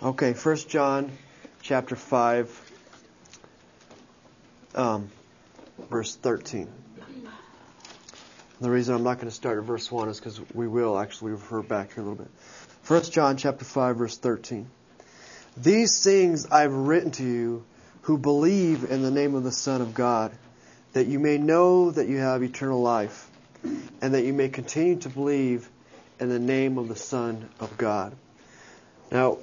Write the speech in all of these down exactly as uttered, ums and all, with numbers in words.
Okay, First John chapter five, um, verse thirteen. The reason I'm not going to start at verse one is because we will actually refer back here a little bit. First John chapter five, verse thirteen. These things I've written to you who believe in the name of the Son of God, that you may know that you have eternal life, and that you may continue to believe in the name of the Son of God. Now,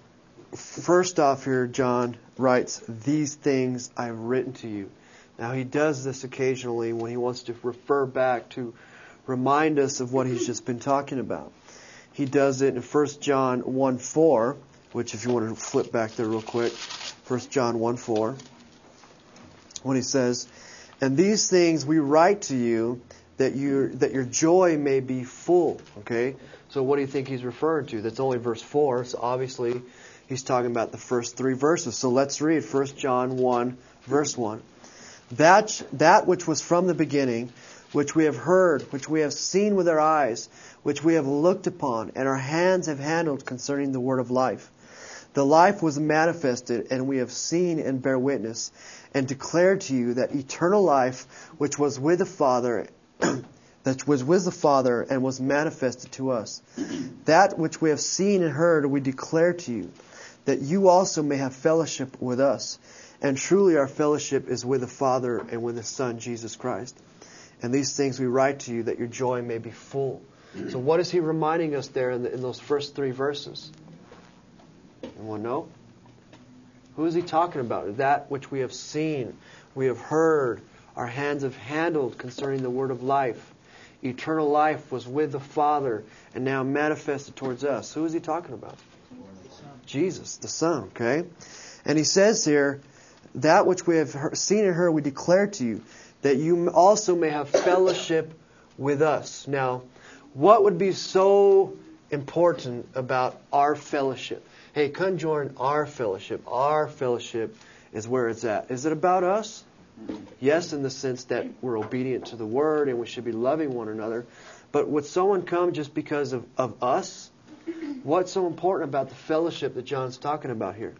first off here, John writes, these things I've written to you. Now, he does this occasionally when he wants to refer back to remind us of what he's just been talking about. He does it in First John one four, which if you want to flip back there real quick, First John one four, when he says, and these things we write to you that your that your joy may be full. Okay? So what do you think he's referring to? That's only verse four, so obviously he's talking about the first three verses. So let's read First John one, verse one. That, that which was from the beginning, which we have heard, which we have seen with our eyes, which we have looked upon, and our hands have handled concerning the word of life. The life was manifested, and we have seen and bear witness, and declare to you that eternal life, which was with the Father, that was with the Father, and was manifested to us. That which we have seen and heard, we declare to you, that you also may have fellowship with us. And truly our fellowship is with the Father and with the Son, Jesus Christ. And these things we write to you, that your joy may be full. So what is he reminding us there in, the, in those first three verses? Anyone know? Who is he talking about? That which we have seen, we have heard, our hands have handled concerning the word of life. Eternal life was with the Father and now manifested towards us. Who is he talking about? Jesus, the Son, okay? And he says here, that which we have heard, seen and heard we declare to you, that you also may have fellowship with us. Now, what would be so important about our fellowship? Hey, come join our fellowship. Our fellowship is where it's at. Is it about us? Yes, in the sense that we're obedient to the Word and we should be loving one another. But would someone come just because of, of us? What's so important about the fellowship that John's talking about here?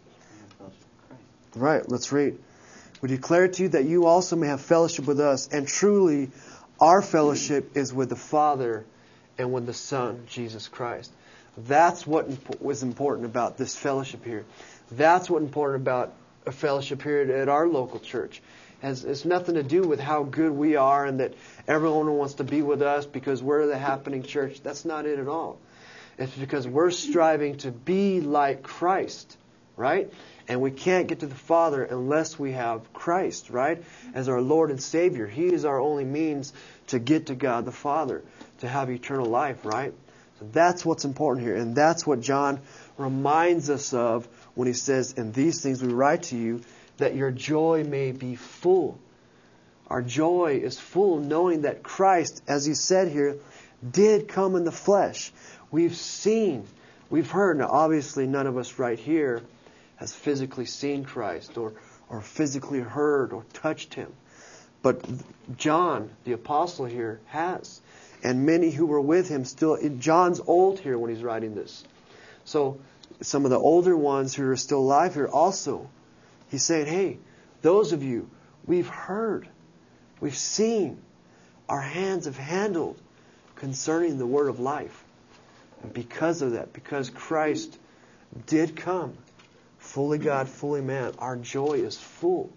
Right, let's read. We declare to you that you also may have fellowship with us, and truly our fellowship is with the Father and with the Son, Jesus Christ. That's what was important about this fellowship here. That's what's important about a fellowship here at our local church. It has, it's nothing to do with how good we are and that everyone wants to be with us because we're the happening church. That's not it at all. It's because we're striving to be like Christ, right? And we can't get to the Father unless we have Christ, right? As our Lord and Savior. He is our only means to get to God the Father, to have eternal life, right? So that's what's important here. And that's what John reminds us of when he says, in these things we write to you, that your joy may be full. Our joy is full knowing that Christ, as he said here, did come in the flesh. We've seen, we've heard. Now, obviously, none of us right here has physically seen Christ or, or physically heard or touched Him. But John, the apostle here, has. And many who were with him still. John's old here when he's writing this. So some of the older ones who are still alive here also, he's saying, hey, those of you, we've heard, we've seen, our hands have handled concerning the word of life. And because of that, because Christ did come, fully God, fully man, our joy is full.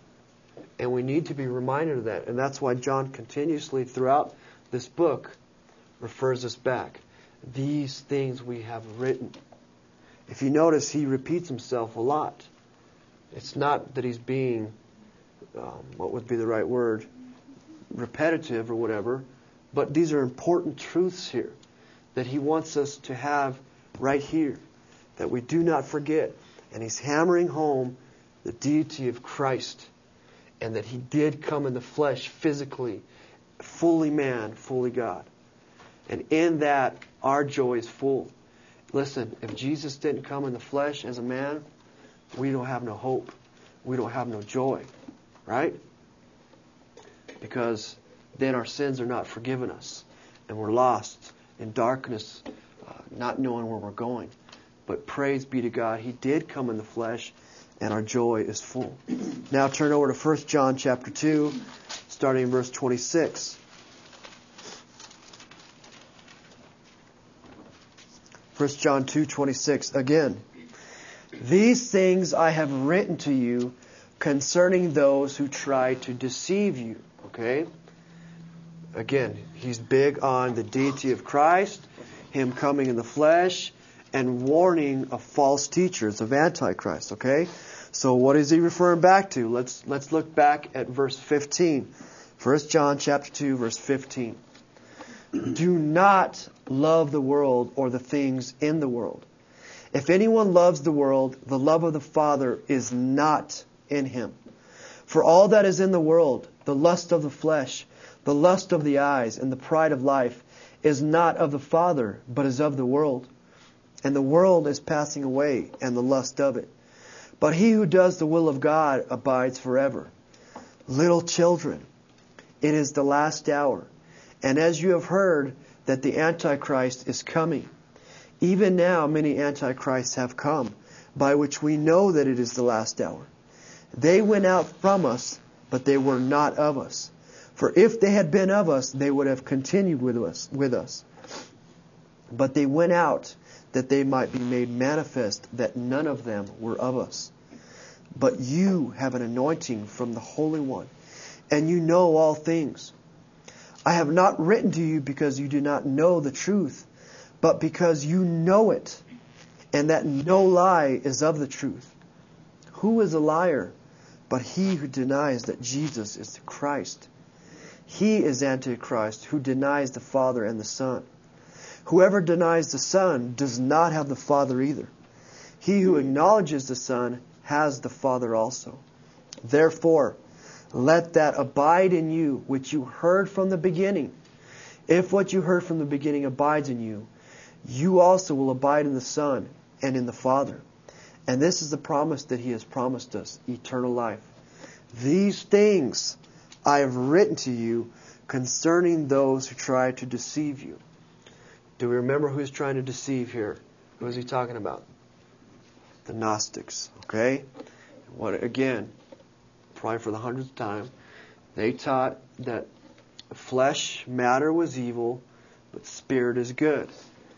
And we need to be reminded of that. And that's why John continuously throughout this book refers us back. These things we have written. If you notice, he repeats himself a lot. It's not that he's being, um, what would be the right word, repetitive or whatever, but these are important truths here that he wants us to have right here, that we do not forget. And he's hammering home the deity of Christ and that he did come in the flesh physically, fully man, fully God. And in that, our joy is full. Listen, if Jesus didn't come in the flesh as a man, we don't have no hope. We don't have no joy. Right? Because then our sins are not forgiven us. And we're lost in darkness, uh, not knowing where we're going. But praise be to God, He did come in the flesh, and our joy is full. Now turn over to First John chapter two, starting in verse twenty-six. First John two twenty-six. Again, these things I have written to you concerning those who try to deceive you. Okay? Again, he's big on the deity of Christ, Him coming in the flesh, and warning of false teachers, of Antichrist. Okay? So what is he referring back to? Let's let's look back at verse fifteen. First John chapter two, verse fifteen. Do not love the world or the things in the world. If anyone loves the world, the love of the Father is not in him. For all that is in the world, the lust of the flesh, the lust of the eyes, and the pride of life, is not of the Father, but is of the world. And the world is passing away, and the lust of it. But he who does the will of God abides forever. Little children, it is the last hour. And as you have heard that the Antichrist is coming, even now many Antichrists have come, by which we know that it is the last hour. They went out from us, but they were not of us. For if they had been of us, they would have continued with us. With us. But they went out, that they might be made manifest that none of them were of us. But you have an anointing from the Holy One, and you know all things. I have not written to you because you do not know the truth, but because you know it, and that no lie is of the truth. Who is a liar but he who denies that Jesus is the Christ? He is Antichrist, who denies the Father and the Son. Whoever denies the Son does not have the Father either. He who acknowledges the Son has the Father also. Therefore, let that abide in you which you heard from the beginning. If what you heard from the beginning abides in you, you also will abide in the Son and in the Father. And this is the promise that He has promised us, eternal life. These things I have written to you concerning those who try to deceive you. Do we remember who He's trying to deceive here? Who is He talking about? The Gnostics. Okay? What again? Probably for the hundredth time, they taught that flesh, matter was evil, but spirit is good.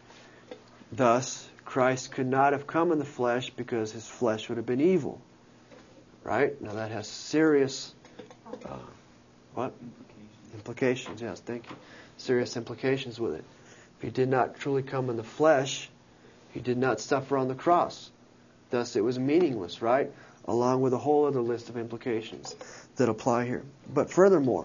Thus, Christ could not have come in the flesh because His flesh would have been evil. Right? Now that has serious, uh, what? Implications. Yes, thank you. Serious implications with it. If He did not truly come in the flesh, He did not suffer on the cross. Thus, it was meaningless, right? Along with a whole other list of implications that apply here. But furthermore,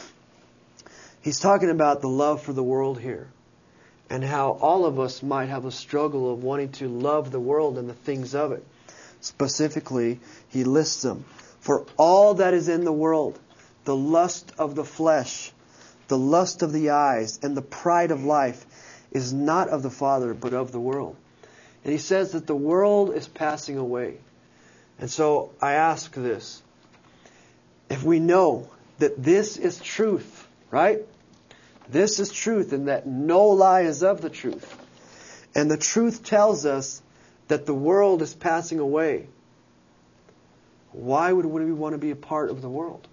he's talking about the love for the world here, and how all of us might have a struggle of wanting to love the world and the things of it. Specifically, he lists them. For all that is in the world, the lust of the flesh, the lust of the eyes, and the pride of life is not of the Father, but of the world. And he says that the world is passing away. And so I ask this. If we know that this is truth, right? This is truth, and that no lie is of the truth. And the truth tells us that the world is passing away. Why would we want to be a part of the world?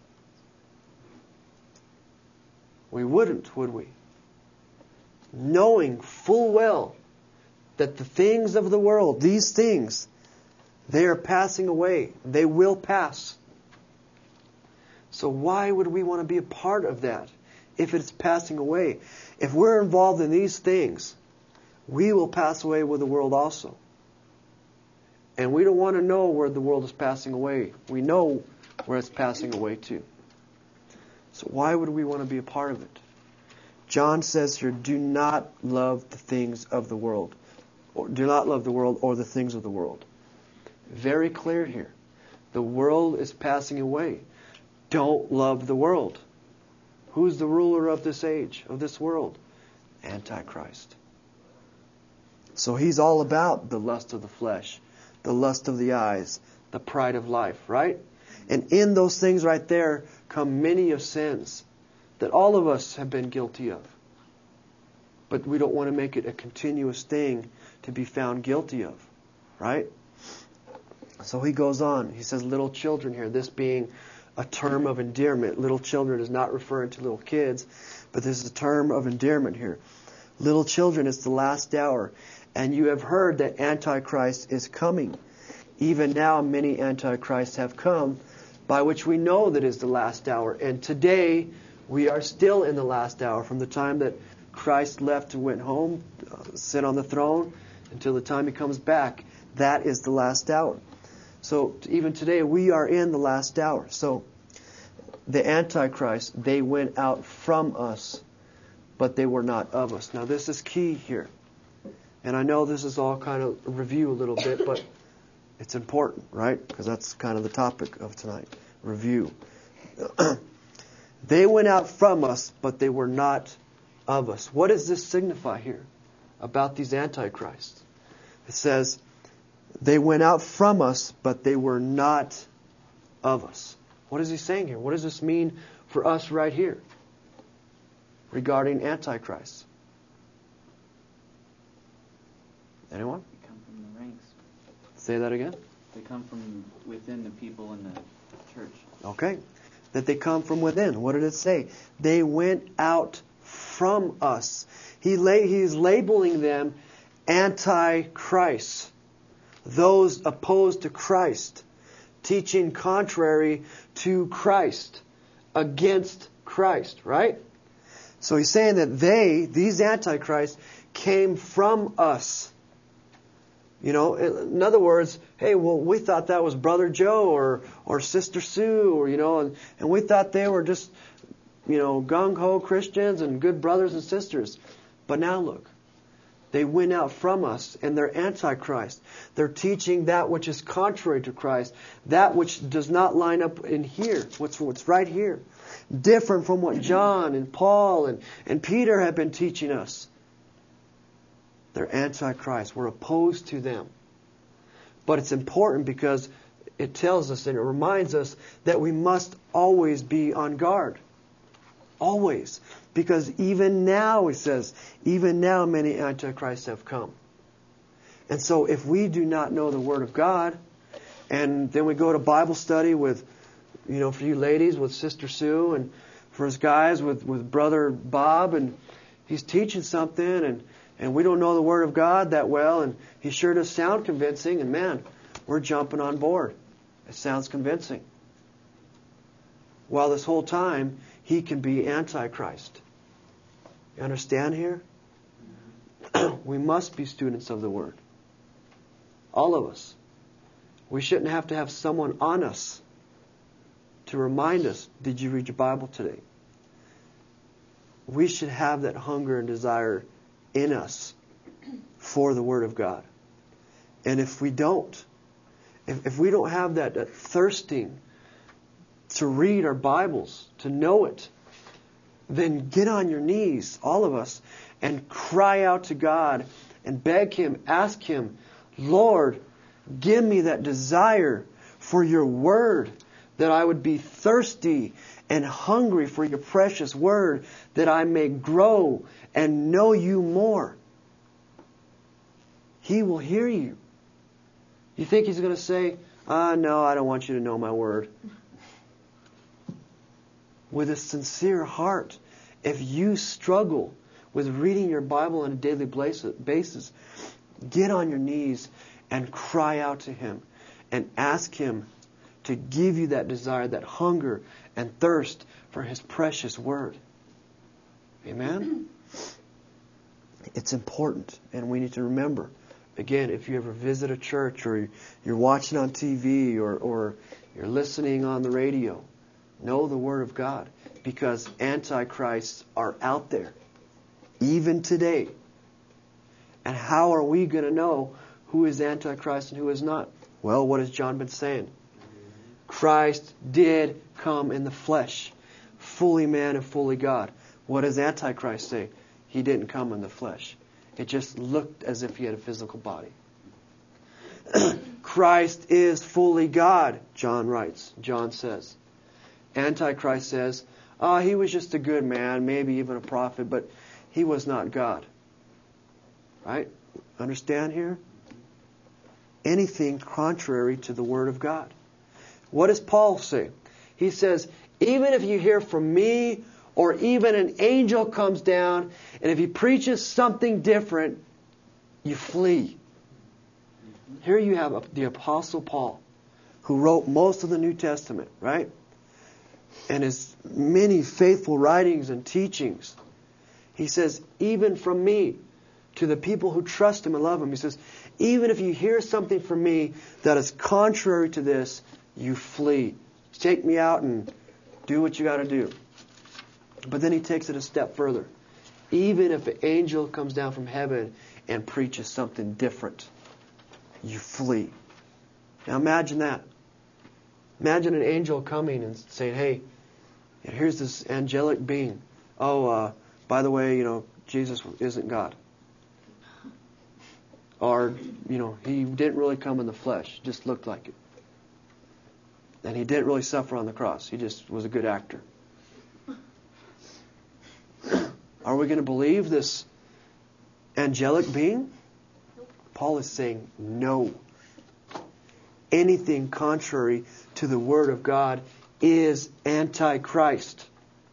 We wouldn't, would we? Knowing full well that the things of the world, these things, they are passing away. They will pass. So why would we want to be a part of that if it's passing away? If we're involved in these things, we will pass away with the world also. And we don't want to know where the world is passing away. We know where it's passing away to. So why would we want to be a part of it? John says here, do not love the things of the world. Or do not love the world or the things of the world. Very clear here. The world is passing away. Don't love the world. Who's the ruler of this age, of this world? Antichrist. So he's all about the lust of the flesh, the lust of the eyes, the pride of life, right? And in those things right there come many of sins that all of us have been guilty of. But we don't want to make it a continuous thing to be found guilty of. right? So he goes on. He says little children here, this being a term of endearment. Little children is not referring to little kids, but this is a term of endearment here. Little children, it's the last hour. And you have heard that Antichrist is coming. Even now many Antichrists have come, by which we know that is the last hour. And today we are still in the last hour, from the time that Christ left and went home, uh, sit on the throne, until the time He comes back. That is the last hour. So even today we are in the last hour. So the Antichrist, they went out from us, but they were not of us. Now this is key here. And I know this is all kind of a review a little bit, but it's important, right? Because that's kind of the topic of tonight. Review. They went out from us, but they were not of us. What does this signify here about these antichrists? It says, they went out from us, but they were not of us. What is he saying here? What does this mean for us right here regarding antichrists? Anyone? They come from the ranks. Say that again. They come from within the people in the church. Okay. That they come from within. What did it say? They went out from us. He la- he's labeling them anti-Christ. Those opposed to Christ. Teaching contrary to Christ. Against Christ. Right? So he's saying that they, these antichrists, came from us. You know, in other words, hey, well, we thought that was Brother Joe or or Sister Sue, or you know, and, and we thought they were just, you know, gung-ho Christians and good brothers and sisters. But now look, they went out from us and they're antichrist. They're teaching that which is contrary to Christ, that which does not line up in here, what's what's right here, different from what John and Paul and, and Peter have been teaching us. They're antichrist. We're opposed to them. But it's important because it tells us and it reminds us that we must always be on guard. Always. Because even now, he says, even now many antichrists have come. And so if we do not know the Word of God, and then we go to Bible study with, you know, for you ladies with Sister Sue, and for us guys with, with Brother Bob, and he's teaching something, and And we don't know the Word of God that well, and he sure does sound convincing, and man, we're jumping on board. It sounds convincing. While this whole time, he can be Antichrist. You understand here? We must be students of the Word. All of us. We shouldn't have to have someone on us to remind us, did you read your Bible today? We should have that hunger and desire in us for the Word of God. And if we don't, if, if we don't have that, that thirsting to read our Bibles, to know it, then get on your knees, all of us, and cry out to God and beg Him, ask Him, Lord, give me that desire for your Word, that I would be thirsty and hungry for your precious Word, that I may grow and know you more. He will hear you. You think He's going to say, ah, no, I don't want you to know my Word. With a sincere heart, if you struggle with reading your Bible on a daily basis, get on your knees and cry out to Him and ask Him to give you that desire, that hunger and thirst for His precious Word. Amen? It's important, and we need to remember. Again, if you ever visit a church, or you're watching on T V, or, or you're listening on the radio, know the Word of God, because antichrists are out there, even today. And how are we going to know who is antichrist and who is not? Well, what has John been saying? Christ did come in the flesh, fully man and fully God. What does Antichrist say? He didn't come in the flesh. It just looked as if he had a physical body. Christ is fully God, John writes, John says. Antichrist says, oh, he was just a good man, maybe even a prophet, but he was not God. Right? Understand here? anything contrary to the Word of God. What does Paul say? He says, even if you hear from me, or even an angel comes down, and if he preaches something different, you flee. Here you have the Apostle Paul, who wrote most of the New Testament, right? And his many faithful writings and teachings. He says, even from me, to the people who trust Him and love Him, He says, even if you hear something from me that is contrary to this, you flee. Take me out and do what you got to do. But then he takes it a step further. Even if an angel comes down from heaven and preaches something different, you flee. Now imagine that. Imagine an angel coming and saying, hey, here's this angelic being. Oh, uh, by the way, you know, Jesus isn't God. Or, you know, He didn't really come in the flesh. Just looked like it. And He didn't really suffer on the cross. He just was a good actor. Are we going to believe this angelic being? Paul is saying no. Anything contrary to the Word of God is Antichrist.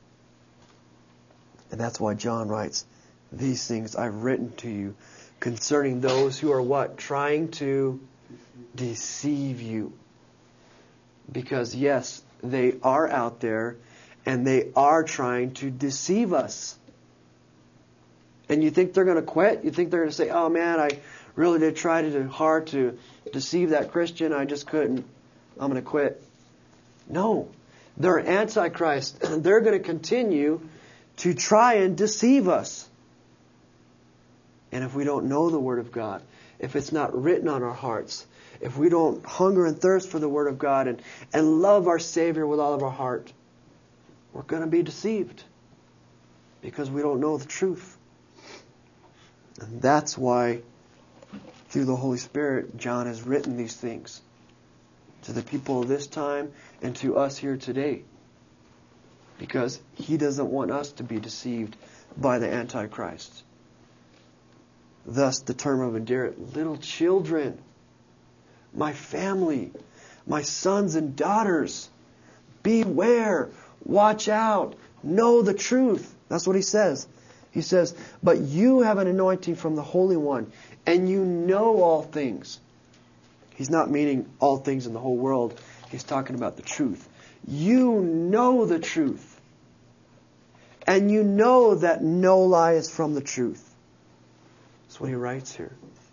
And that's why John writes, these things I've written to you concerning those who are what? Trying to deceive you. Because yes, they are out there and they are trying to deceive us. And you think they're going to quit? You think they're going to say, oh man, I really did try to hard to deceive that Christian. I just couldn't. I'm going to quit. No. They're Antichrist. They're going to continue to try and deceive us. And if we don't know the Word of God, if it's not written on our hearts, if we don't hunger and thirst for the Word of God and, and love our Savior with all of our heart, we're going to be deceived because we don't know the truth. And that's why, through the Holy Spirit, John has written these things to the people of this time and to us here today. Because he doesn't want us to be deceived by the Antichrist. Thus, the term of endearment, little children, my family, my sons and daughters, beware, watch out, know the truth. That's what he says. He says, but you have an anointing from the Holy One, and you know all things. He's not meaning all things in the whole world. He's talking about the truth. You know the truth. And you know that no lie is from the truth. That's what he writes here.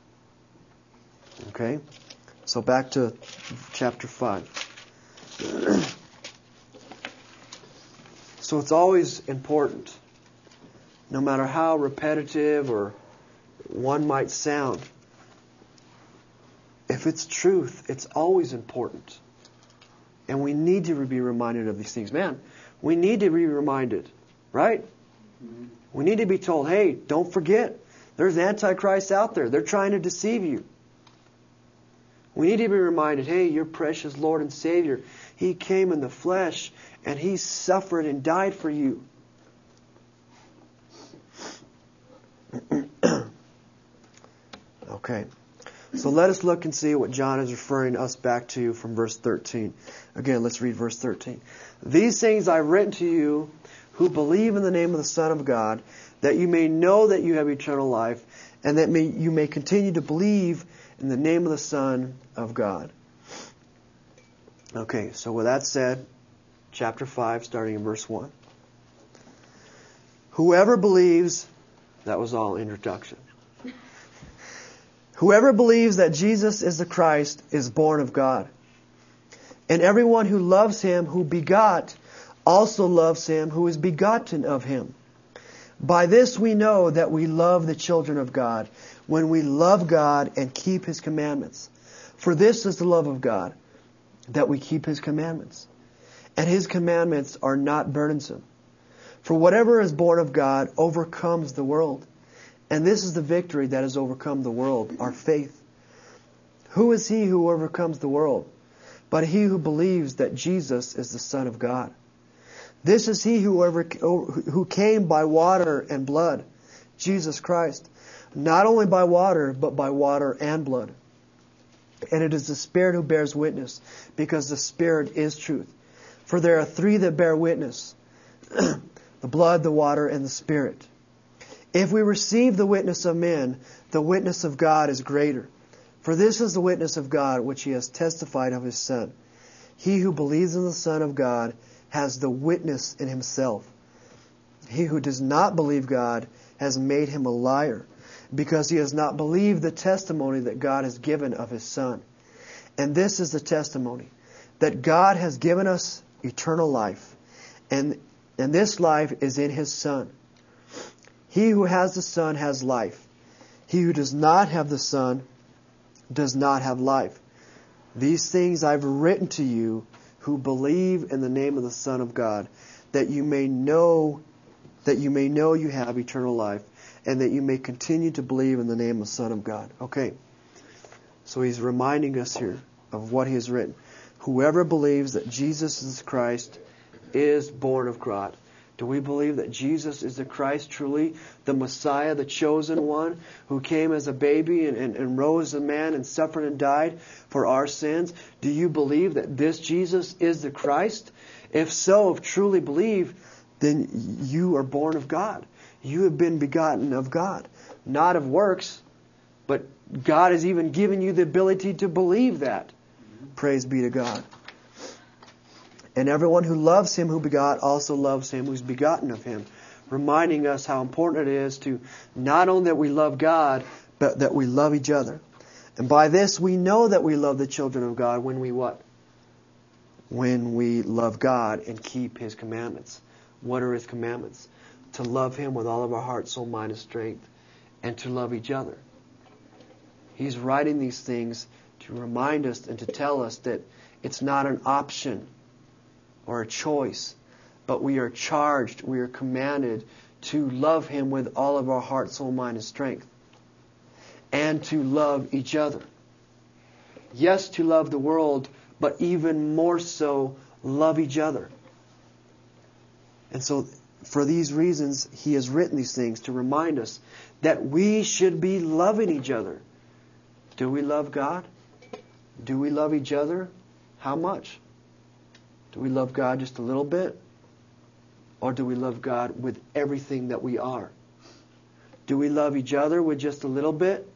Okay? So back to chapter five. So it's always important, no matter how repetitive or one might sound, if it's truth, it's always important. And we need to be reminded of these things. Man, we need to be reminded, right? Mm-hmm. We need to be told, hey, don't forget, there's Antichrist out there. They're trying to deceive you. We need to be reminded, hey, your precious Lord and Savior, He came in the flesh and He suffered and died for you. Okay. So let us look and see what John is referring us back to from verse thirteen. Again, let's read verse thirteen. These things I've written to you who believe in the name of the Son of God, that you may know that you have eternal life, and that may, you may continue to believe in the name of the Son of God. Okay, so with that said, chapter five, starting in verse one. Whoever believes, that was all introduction. Whoever believes that Jesus is the Christ is born of God. And everyone who loves Him who begot also loves Him who is begotten of Him. By this we know that we love the children of God, when we love God and keep His commandments. For this is the love of God, that we keep His commandments. And His commandments are not burdensome. For whatever is born of God overcomes the world. And this is the victory that has overcome the world, our faith. Who is he who overcomes the world? But he who believes that Jesus is the Son of God. This is he who, ever, who came by water and blood, Jesus Christ. Not only by water, but by water and blood. And it is the Spirit who bears witness, because the Spirit is truth. For there are three that bear witness, the blood, the water, and the Spirit. If we receive the witness of men, the witness of God is greater. For this is the witness of God, which He has testified of His Son. He who believes in the Son of God has the witness in himself. He who does not believe God has made him a liar, because he has not believed the testimony that God has given of His Son. And this is the testimony, that God has given us eternal life, and, and this life is in His Son. He who has the Son has life. He who does not have the Son does not have life. These things I've written to you who believe in the name of the Son of God, that you may know that you may know you have eternal life, and that you may continue to believe in the name of the Son of God. Okay. So he's reminding us here of what he has written. Whoever believes that Jesus is Christ is born of God. Do we believe that Jesus is the Christ truly, the Messiah, the chosen one, who came as a baby and, and, and rose as a man and suffered and died for our sins? Do you believe that this Jesus is the Christ? If so, if truly believe, then you are born of God. You have been begotten of God. Not of works, but God has even given you the ability to believe that. Praise be to God. And everyone who loves Him who begot also loves Him who's begotten of Him. Reminding us how important it is to not only that we love God, but that we love each other. And by this we know that we love the children of God when we what? When we love God and keep His commandments. What are His commandments? To love Him with all of our heart, soul, mind, and strength. And to love each other. He's writing these things to remind us and to tell us that it's not an option or a choice, but we are charged, we are commanded to love Him with all of our heart, soul, mind, and strength. And to love each other. Yes, to love the world, but even more so, love each other. And so, for these reasons, He has written these things to remind us that we should be loving each other. Do we love God? Do we love each other? How much? Do we love God just a little bit? Or do we love God with everything that we are? Do we love each other with just a little bit?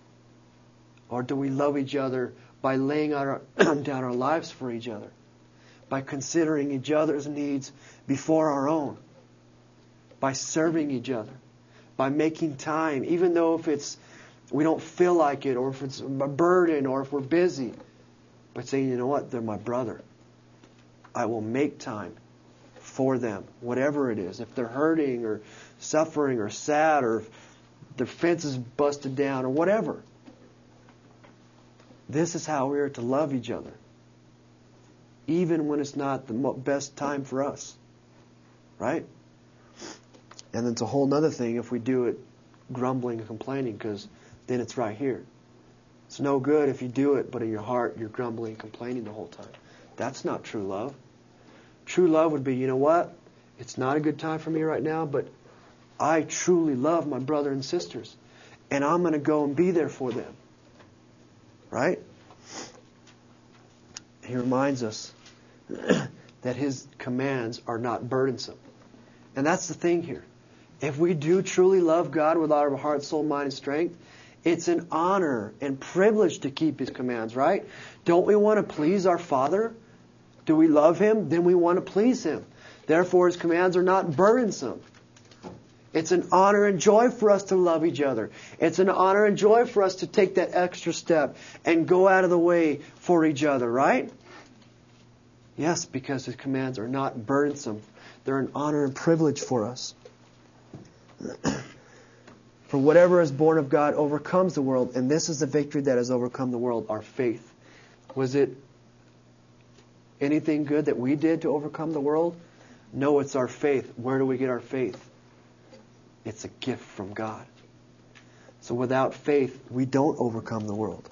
Or do we love each other by laying our, down our lives for each other? By considering each other's needs before our own? By serving each other? By making time, even though if it's we don't feel like it, or if it's a burden, or if we're busy. But saying, you know what, they're my brother. I will make time for them, whatever it is. If they're hurting or suffering or sad, or if their fence is busted down or whatever. This is how we are to love each other. Even when it's not the best time for us. Right? And it's a whole other thing if we do it grumbling and complaining, because then it's right here. It's no good if you do it, but in your heart you're grumbling and complaining the whole time. That's not true love. True love would be, you know what? It's not a good time for me right now, but I truly love my brother and sisters. And I'm going to go and be there for them. Right? He reminds us that His commands are not burdensome. And that's the thing here. If we do truly love God with all our heart, soul, mind, and strength, it's an honor and privilege to keep His commands, right? Don't we want to please our Father? Do we love Him? Then we want to please Him. Therefore, His commands are not burdensome. It's an honor and joy for us to love each other. It's an honor and joy for us to take that extra step and go out of the way for each other, right? Yes, because His commands are not burdensome. They're an honor and privilege for us. For whatever is born of God overcomes the world, and this is the victory that has overcome the world, our faith. Was it anything good that we did to overcome the world? No, it's our faith. Where do we get our faith? It's a gift from God. So without faith, we don't overcome the world.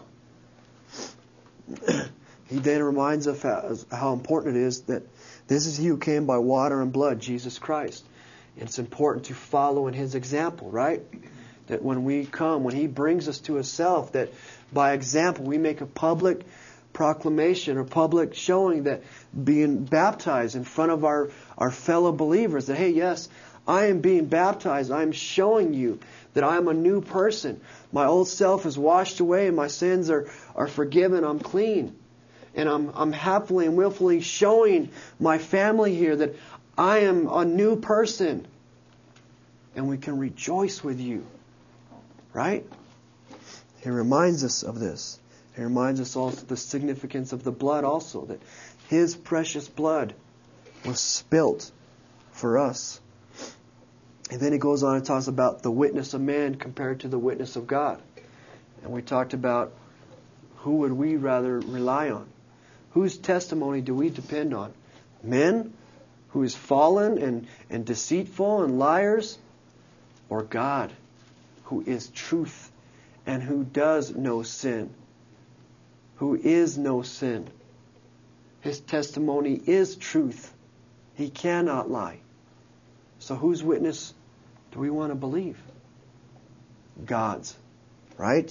He then reminds us how, how important it is that this is He who came by water and blood, Jesus Christ. It's important to follow in His example, right? That when we come, when He brings us to Himself, that by example we make a public proclamation or public showing that being baptized in front of our, our fellow believers, that, hey, yes, I am being baptized. I am showing you that I am a new person. My old self is washed away and my sins are, are forgiven. I'm clean. And I'm, I'm happily and willfully showing my family here that I am a new person. And we can rejoice with you. Right? He reminds us of this. He reminds us also of the significance of the blood also. That His precious blood was spilt for us. And then he goes on and talks about the witness of man compared to the witness of God. And we talked about who would we rather rely on? Whose testimony do we depend on? Men who is fallen and, and deceitful and liars? Or God who is truth and who does no sin? Who is no sin? His testimony is truth. He cannot lie. So whose witness do we want to believe? God's. Right?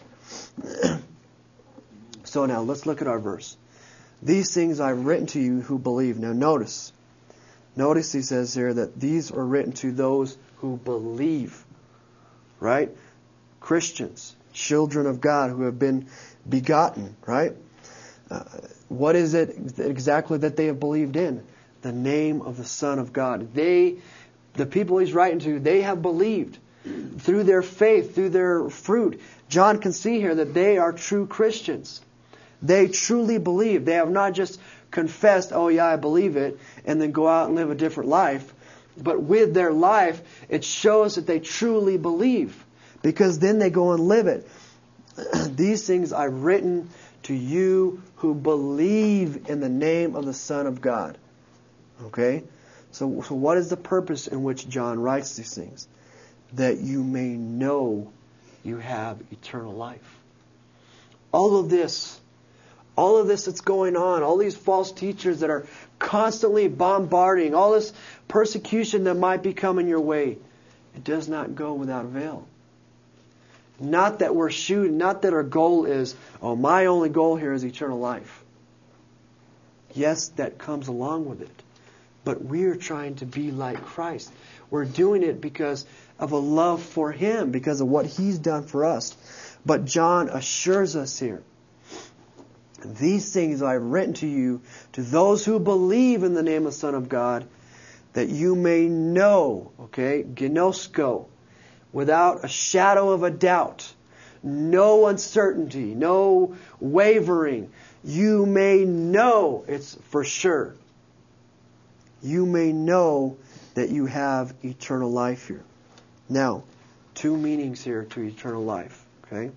So now let's look at our verse. These things I've written to you who believe. Now notice. Notice he says here that these are written to those who believe. Right? Christians. Children of God who have been begotten. Right? Uh, what is it exactly that they have believed in? The name of the Son of God. They, the people he's writing to, they have believed through their faith, through their fruit. John can see here that they are true Christians. They truly believe. They have not just confessed, oh yeah, I believe it, and then go out and live a different life. But with their life, it shows that they truly believe. Because then they go and live it. These things I've written to you who believe in the name of the Son of God. Okay? So, so what is the purpose in which John writes these things? That you may know you have eternal life. All of this, all of this that's going on, all these false teachers that are constantly bombarding, all this persecution that might be coming your way, it does not go without avail. Not that we're shooting, not that our goal is, oh, my only goal here is eternal life. Yes, that comes along with it. But we're trying to be like Christ. We're doing it because of a love for Him, because of what He's done for us. But John assures us here, these things I've written to you, to those who believe in the name of the Son of God, that you may know, okay, gnosko, without a shadow of a doubt, no uncertainty, no wavering. You may know, it's for sure. You may know that you have eternal life here. Now, two meanings here to eternal life. Okay.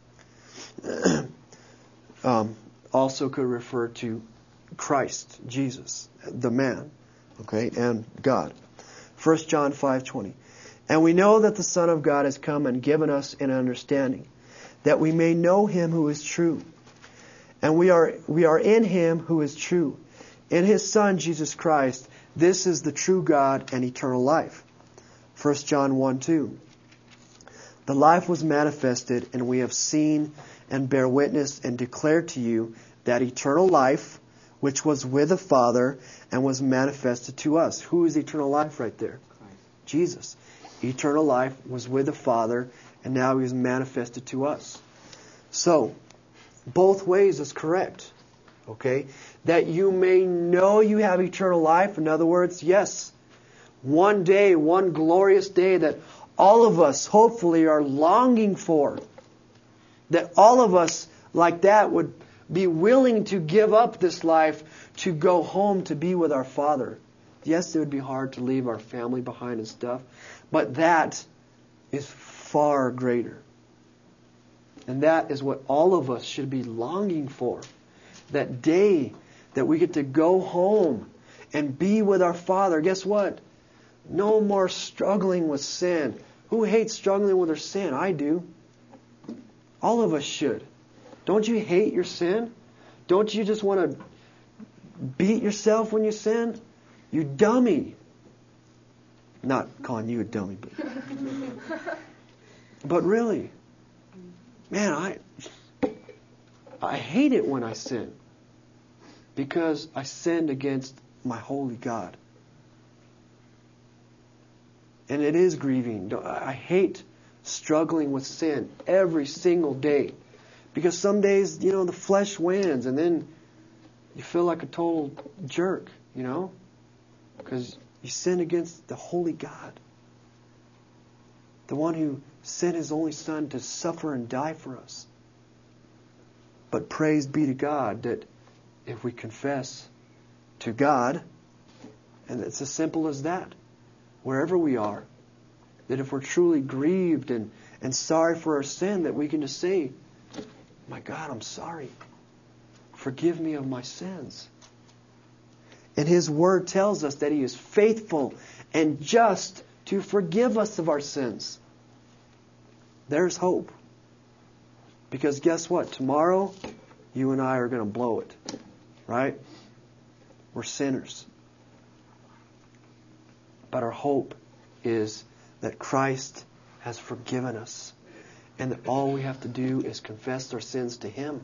um, also could refer to Christ, Jesus, the man. Okay, and God. First John five twenty. And we know that the Son of God has come and given us an understanding, that we may know Him who is true. And we are we are in Him who is true, in His Son Jesus Christ. This is the true God and eternal life. First John one two. The life was manifested, and we have seen and bear witness and declare to you that eternal life, which was with the Father and was manifested to us. Who is eternal life right there? Christ. Jesus. Eternal life was with the Father, and now He is manifested to us. So, both ways is correct. Okay? That you may know you have eternal life. In other words, yes, one day, one glorious day that all of us hopefully are longing for. That all of us like that would be willing to give up this life to go home to be with our Father. Yes, it would be hard to leave our family behind and stuff, but that is far greater. And that is what all of us should be longing for. That day that we get to go home and be with our Father. Guess what? No more struggling with sin. Who hates struggling with their sin? I do. All of us should. Don't you hate your sin? Don't you just want to beat yourself when you sin? You dummy. Not calling you a dummy, but But really, man, I I hate it when I sin. Because I sinned against my holy God. And it is grieving. I hate struggling with sin every single day. Because some days, you know, the flesh wins and then you feel like a total jerk, you know? Because you sin against the holy God. The one who sent His only Son to suffer and die for us. But praise be to God that if we confess to God, and it's as simple as that, wherever we are, that if we're truly grieved and, and sorry for our sin, that we can just say, my God, I'm sorry. Forgive me of my sins. And His Word tells us that He is faithful and just to forgive us of our sins. There's hope. Because guess what? Tomorrow, you and I are going to blow it. Right? We're sinners. But our hope is that Christ has forgiven us. And that all we have to do is confess our sins to Him.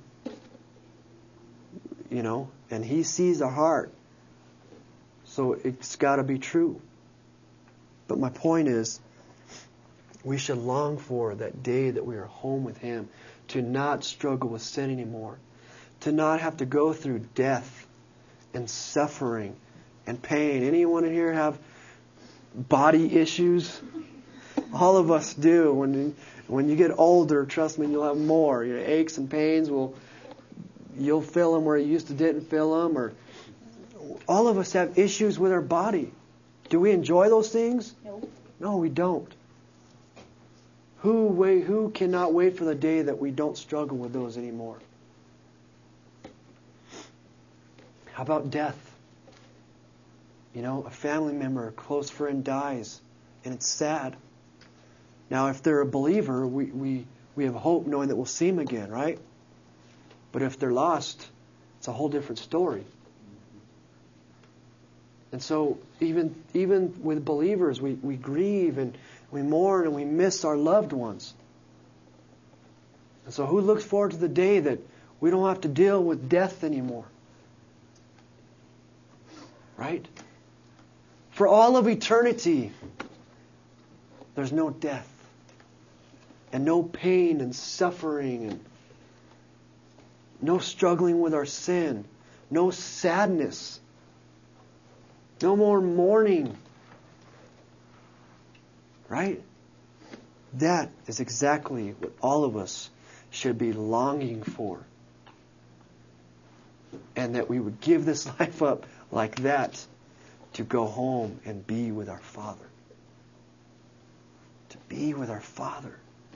You know? And He sees our heart. So it's got to be true. But my point is, we should long for that day that we are home with Him. To not struggle with sin anymore. To not have to go through death and suffering and pain. Anyone in here have body issues? All of us do. When when you get older, trust me, you'll have more. Your aches and pains will, you'll feel them where you used to didn't feel them. Or all of us have issues with our body. Do we enjoy those things? No. No, we don't. Who wait, who cannot wait for the day that we don't struggle with those anymore? How about death? You know, a family member, a close friend dies, and it's sad. Now, if they're a believer, we, we, we have hope knowing that we'll see them again, right? But if they're lost, it's a whole different story. And so, even even with believers, we, we grieve and we mourn and we miss our loved ones. And so, who looks forward to the day that we don't have to deal with death anymore? Right? For all of eternity, there's no death. And no pain and suffering and no struggling with our sin. No sadness. No more mourning. Right? That is exactly what all of us should be longing for. And that we would give this life up like that to go home and be with our Father. To be with our Father.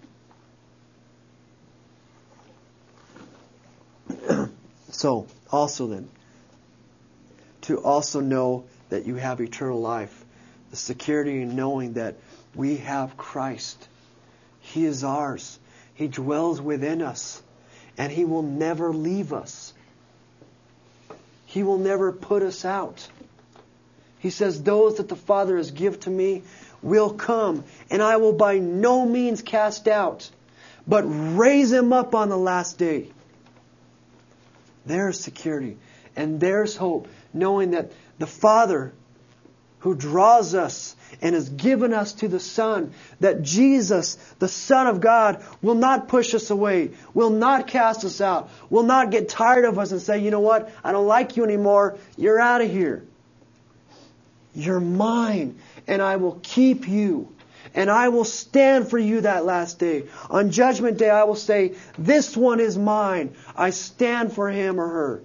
So, also then, to also know that you have eternal life. The security in knowing that we have Christ. He is ours. He dwells within us. And He will never leave us. He will never put us out. He says, those that the Father has given to me will come, and I will by no means cast out, but raise them up on the last day. There's security, and there's hope, knowing that the Father who draws us and has given us to the Son, that Jesus, the Son of God, will not push us away, will not cast us out, will not get tired of us and say, you know what, I don't like you anymore, you're out of here. You're mine, and I will keep you, and I will stand for you that last day. On Judgment Day, I will say, this one is mine. I stand for him or her.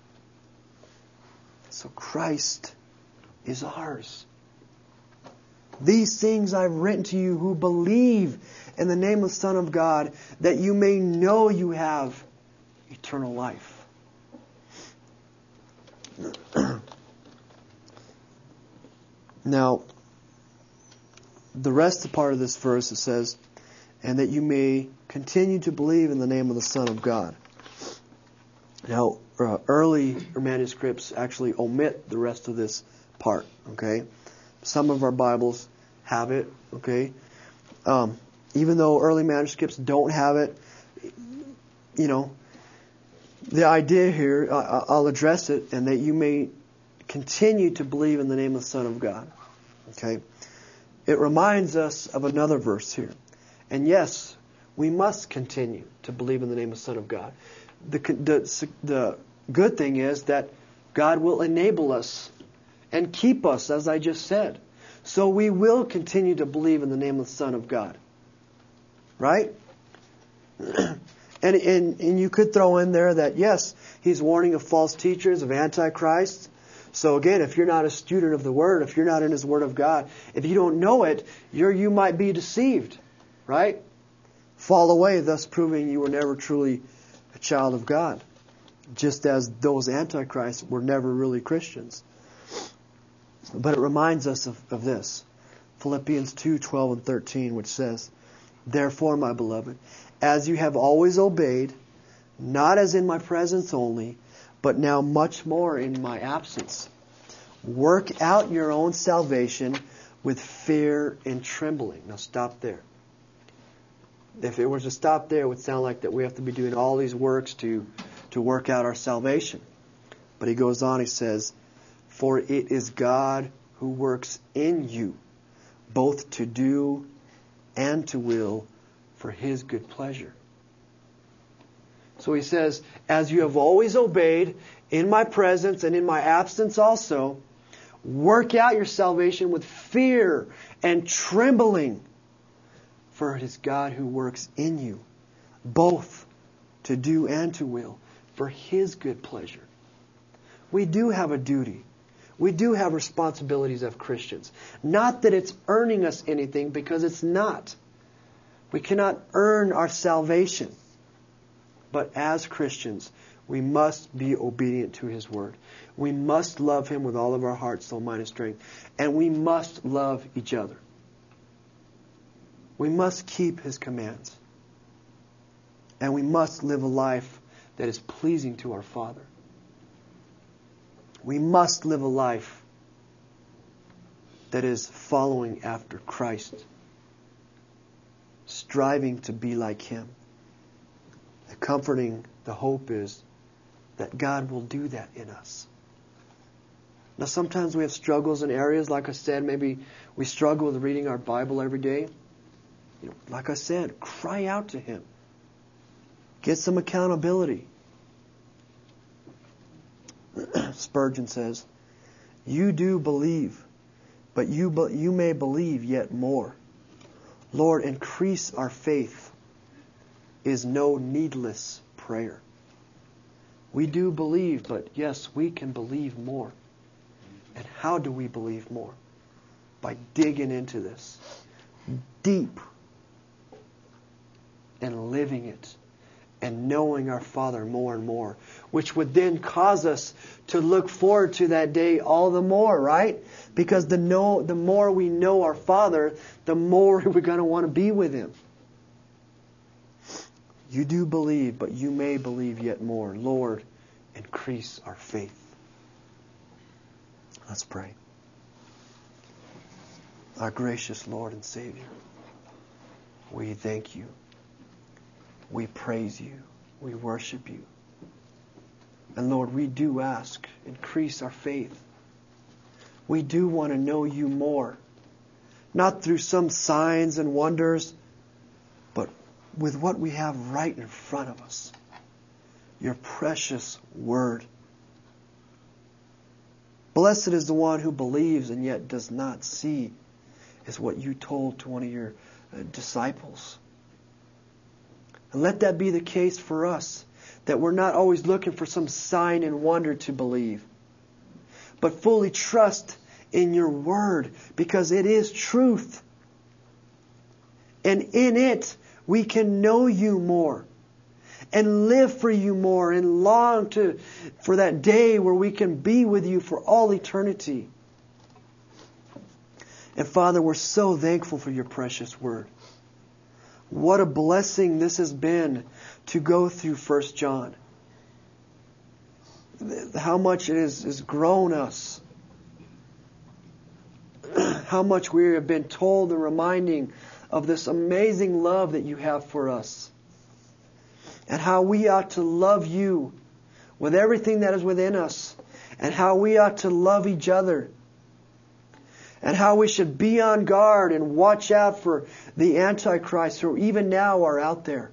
So Christ is ours. These things I've written to you who believe in the name of the Son of God, that you may know you have eternal life. Now, the rest of the part of this verse, it says, and that you may continue to believe in the name of the Son of God. Now, uh, early manuscripts actually omit the rest of this part, okay? Some of our Bibles have it, okay? Um, even though early manuscripts don't have it, you know, the idea here, I'll address it, and that you may continue to believe in the name of the Son of God. Okay? It reminds us of another verse here. And yes, we must continue to believe in the name of the Son of God. The, the, the good thing is that God will enable us and keep us, as I just said. So we will continue to believe in the name of the Son of God. Right? and, and, and you could throw in there that, yes, He's warning of false teachers, of Antichrist. So again, if you're not a student of the Word, if you're not in His Word of God, if you don't know it, you're, you might be deceived. Right? Fall away, thus proving you were never truly a child of God. Just as those Antichrists were never really Christians. But it reminds us of, of this. Philippians two, twelve and thirteen, which says, "Therefore, my beloved, as you have always obeyed, not as in my presence only, but now much more in my absence, work out your own salvation with fear and trembling." Now stop there. If it were to stop there, it would sound like that we have to be doing all these works to, to work out our salvation. But he goes on, he says, "For it is God who works in you, both to do and to will for His good pleasure." So he says, as you have always obeyed, in my presence and in my absence also, work out your salvation with fear and trembling. For it is God who works in you, both to do and to will, for His good pleasure. We do have a duty. We do have responsibilities as Christians. Not that it's earning us anything, because it's not. We cannot earn our salvation. But as Christians, we must be obedient to His Word. We must love Him with all of our heart, soul, mind, and strength. And we must love each other. We must keep His commands. And we must live a life that is pleasing to our Father. We must live a life that is following after Christ, striving to be like Him. The comforting, the hope is that God will do that in us. Now sometimes we have struggles in areas, like I said, maybe we struggle with reading our Bible every day. You know, like I said, cry out to Him. Get some accountability. Spurgeon says, "You do believe, but you, be, you may believe yet more. Lord, increase our faith is no needless prayer." We do believe, but yes, we can believe more. And how do we believe more? By digging into this deep and living it and knowing our Father more and more, which would then cause us to look forward to that day all the more, right? Because the know, the more we know our Father, the more we're going to want to be with Him. You do believe, but you may believe yet more. Lord, increase our faith. Let's pray. Our gracious Lord and Savior, we thank You. We praise You. We worship You. And Lord, we do ask, increase our faith. We do want to know You more. Not through some signs and wonders, but with what we have right in front of us. Your precious Word. Blessed is the one who believes and yet does not see, is what You told to one of Your uh, disciples. And let that be the case for us, that we're not always looking for some sign and wonder to believe, but fully trust in Your Word, because it is truth. And in it, we can know You more and live for You more and long to for that day where we can be with You for all eternity. And Father, we're so thankful for Your precious Word. What a blessing this has been to go through First John. How much it has, has grown us. How much we have been told and reminding of this amazing love that you have for us. And how we ought to love you with everything that is within us. And how we ought to love each other. And how we should be on guard and watch out for the Antichrist who even now are out there.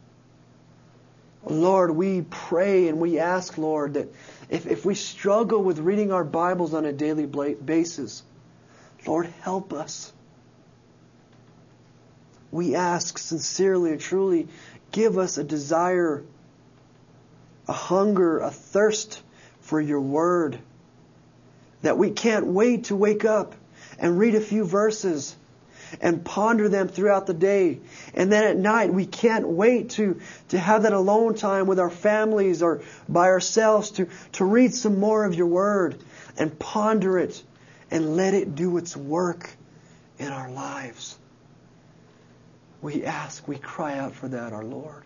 Lord, we pray and we ask, Lord, that if, if we struggle with reading our Bibles on a daily basis, Lord, help us. We ask sincerely and truly, give us a desire, a hunger, a thirst for your word. That we can't wait to wake up and read a few verses and ponder them throughout the day. And then at night, we can't wait to, to have that alone time with our families or by ourselves to, to read some more of your word and ponder it and let it do its work in our lives. We ask, we cry out for that, our Lord.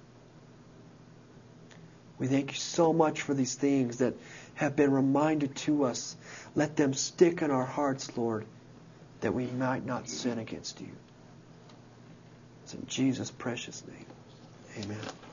We thank you so much for these things that have been reminded to us. Let them stick in our hearts, Lord, that we might not sin against you. It's in Jesus' precious name. Amen.